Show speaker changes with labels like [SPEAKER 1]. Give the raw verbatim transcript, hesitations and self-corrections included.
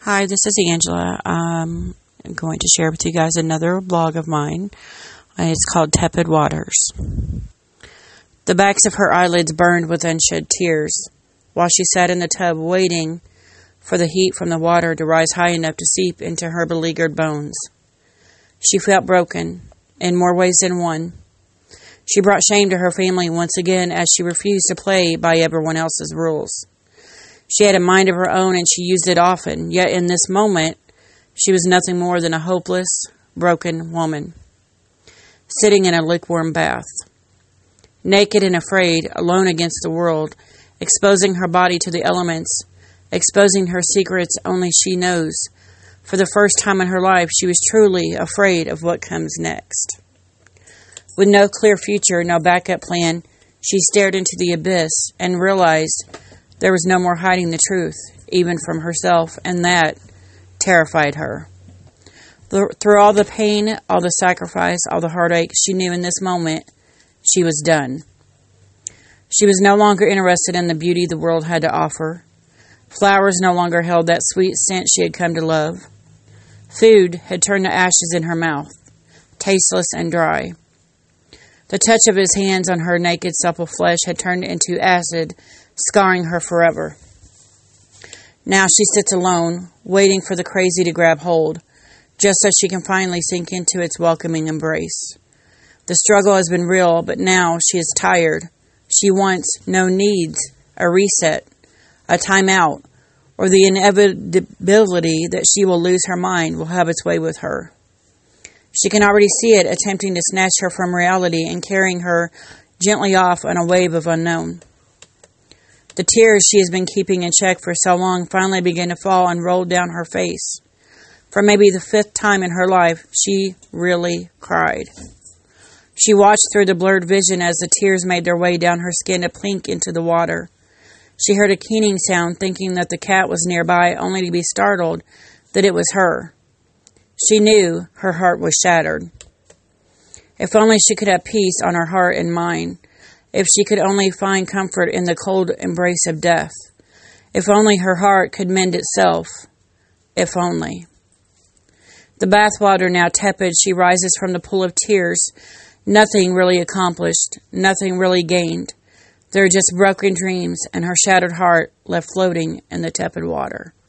[SPEAKER 1] Hi, this is Angela. Um, I'm going to share with you guys another blog of mine. Uh, It's called Tepid Waters. The backs of her eyelids burned with unshed tears, while she sat in the tub waiting for the heat from the water to rise high enough to seep into her beleaguered bones. She felt broken, in more ways than one. She brought shame to her family once again as she refused to play by everyone else's rules. She had a mind of her own, and she used it often, yet in this moment, she was nothing more than a hopeless, broken woman, sitting in a lukewarm bath. Naked and afraid, alone against the world, exposing her body to the elements, exposing her secrets only she knows. For the first time in her life, she was truly afraid of what comes next. With no clear future, no backup plan, she stared into the abyss and realized there was no more hiding the truth, even from herself, and that terrified her. Through all the pain, all the sacrifice, all the heartache, she knew in this moment she was done. She was no longer interested in the beauty the world had to offer. Flowers no longer held that sweet scent she had come to love. Food had turned to ashes in her mouth, tasteless and dry. The touch of his hands on her naked, supple flesh had turned into acid, scarring her forever. Now she sits alone, waiting for the crazy to grab hold, just so she can finally sink into its welcoming embrace. The struggle has been real, but now she is tired. She wants, no needs, a reset, a timeout, or the inevitability that she will lose her mind will have its way with her. She can already see it attempting to snatch her from reality and carrying her gently off on a wave of unknown. The tears she has been keeping in check for so long finally began to fall and roll down her face. For maybe the fifth time in her life, she really cried. She watched through the blurred vision as the tears made their way down her skin to plink into the water. She heard a keening sound, thinking that the cat was nearby, only to be startled that it was her. She knew her heart was shattered. If only she could have peace on her heart and mind. If she could only find comfort in the cold embrace of death. If only her heart could mend itself. If only. The bathwater now tepid, she rises from the pool of tears. Nothing really accomplished. Nothing really gained. There are just broken dreams and her shattered heart left floating in the tepid water.